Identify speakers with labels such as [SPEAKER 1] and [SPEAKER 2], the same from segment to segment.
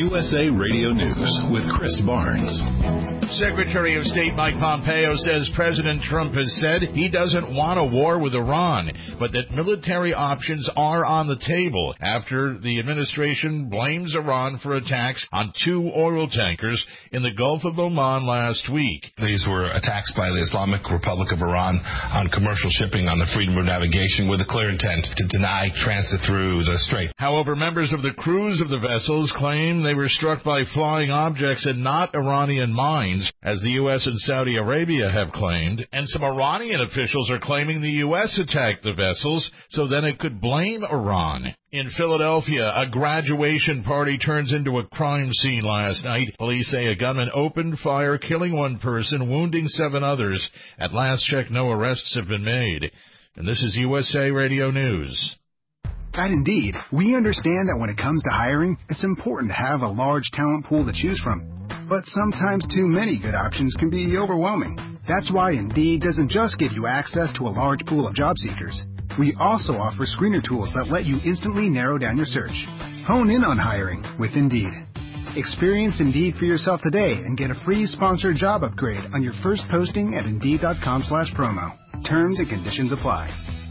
[SPEAKER 1] USA Radio News with Chris Barnes.
[SPEAKER 2] Secretary of State Mike Pompeo says President Trump has said he doesn't want a war with Iran, but that military options are on the table after the administration blames Iran for attacks on 2 oil tankers in the Gulf of Oman last week.
[SPEAKER 3] These were attacks by the Islamic Republic of Iran on commercial shipping on the freedom of navigation with a clear intent to deny transit through the strait.
[SPEAKER 2] However, members of the crews of the vessels claim they were struck by flying objects and not Iranian mines, as the U.S. and Saudi Arabia have claimed, and some Iranian officials are claiming the U.S. attacked the vessels so then it could blame Iran. In Philadelphia, a graduation party turns into a crime scene last night. Police say a gunman opened fire, killing 1 person, wounding 7 others. At last check, no arrests have been made. And this is USA Radio News.
[SPEAKER 4] At Indeed, we understand that when it comes to hiring, it's important to have a large talent pool to choose from. But sometimes too many good options can be overwhelming. That's why Indeed doesn't just give you access to a large pool of job seekers. We also offer screener tools that let you instantly narrow down your search. Hone in on hiring with Indeed. Experience Indeed for yourself today and get a free sponsored job upgrade on your first posting at Indeed.com/promo. Terms and conditions apply.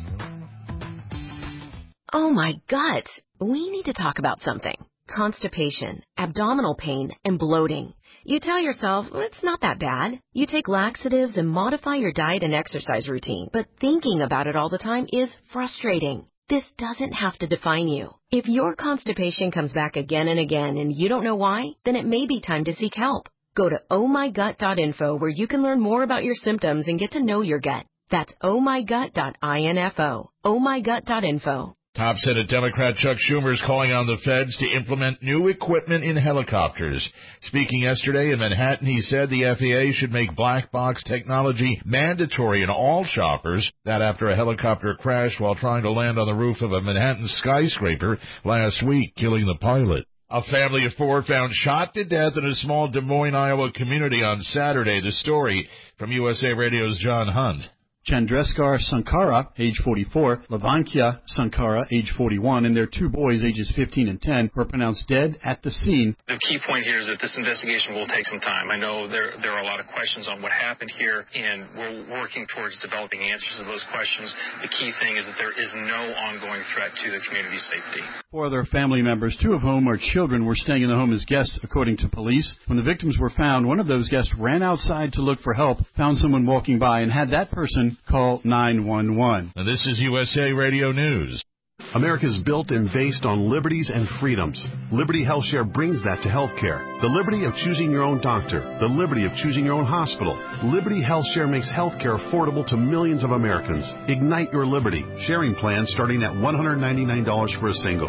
[SPEAKER 5] Oh my gut! We need to talk about something. Constipation, abdominal pain, and bloating. You tell yourself, it's not that bad. You take laxatives and modify your diet and exercise routine, but thinking about it all the time is frustrating. This doesn't have to define you. If your constipation comes back again and again and you don't know why, then it may be time to seek help. Go to ohmygut.info where you can learn more about your symptoms and get to know your gut. That's ohmygut.info. ohmygut.info.
[SPEAKER 2] Top Senate Democrat Chuck Schumer is calling on the feds to implement new equipment in helicopters. Speaking yesterday in Manhattan, he said the FAA should make black box technology mandatory in all choppers. That after a helicopter crashed while trying to land on the roof of a Manhattan skyscraper last week, killing the pilot. A family of 4 found shot to death in a small Des Moines, Iowa community on Saturday. The story from USA Radio's John Hunt.
[SPEAKER 6] Chandreskar Sankara, age 44, Lavankia Sankara, age 41, and their 2 boys, ages 15 and 10, were pronounced dead at the scene.
[SPEAKER 7] The key point here is that this investigation will take some time. I know there are a lot of questions on what happened here, and we're working towards developing answers to those questions. The key thing is that there is no ongoing threat to the community's safety.
[SPEAKER 6] 4 other family members, 2 of whom are children, were staying in the home as guests, according to police. When the victims were found, one of those guests ran outside to look for help, found someone walking by, and had that person call 911.
[SPEAKER 2] And this is USA Radio News.
[SPEAKER 8] America's built and based on liberties and freedoms. Liberty HealthShare brings that to healthcare. The liberty of choosing your own doctor. The liberty of choosing your own hospital. Liberty HealthShare makes healthcare affordable to millions of Americans. Ignite your liberty. Sharing plans starting at $199 for a single,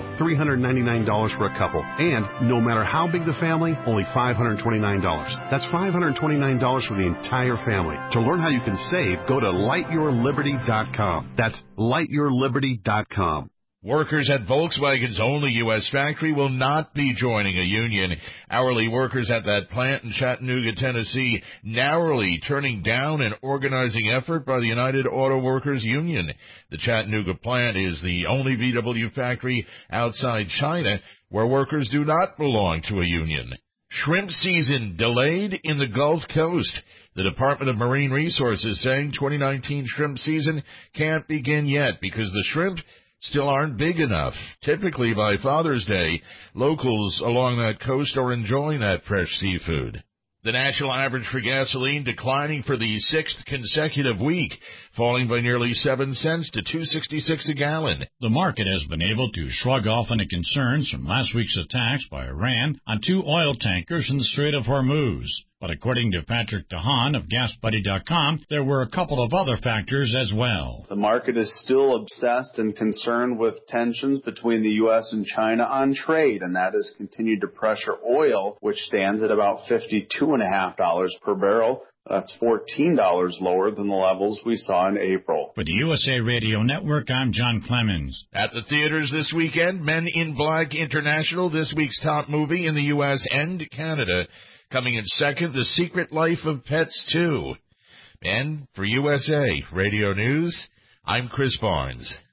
[SPEAKER 8] $399 for a couple, and no matter how big the family, only $529. That's $529 for the entire family. To learn how you can save, go to lightyourliberty.com. That's lightyourliberty.com.
[SPEAKER 2] Workers at Volkswagen's only U.S. factory will not be joining a union. Hourly workers at that plant in Chattanooga, Tennessee, narrowly turning down an organizing effort by the United Auto Workers Union. The Chattanooga plant is the only VW factory outside China where workers do not belong to a union. Shrimp season delayed in the Gulf Coast. The Department of Marine Resources saying 2019 shrimp season can't begin yet because the shrimp still aren't big enough. Typically by Father's Day, locals along that coast are enjoying that fresh seafood. The national average for gasoline declining for the 6th consecutive week, falling by nearly 7 cents to $2.66 a gallon.
[SPEAKER 9] The market has been able to shrug off any concerns from last week's attacks by Iran on 2 oil tankers in the Strait of Hormuz. But according to Patrick DeHaan of GasBuddy.com, there were a couple of other factors as well.
[SPEAKER 10] The market is still obsessed and concerned with tensions between the U.S. and China on trade, and that has continued to pressure oil, which stands at about $52.50 per barrel. That's $14 lower than the levels we saw in April.
[SPEAKER 9] For the USA Radio Network, I'm John Clemens.
[SPEAKER 2] At the theaters this weekend, Men in Black International, this week's top movie in the U.S. and Canada. Coming in second, The Secret Life of Pets 2. And for USA Radio News, I'm Chris Barnes.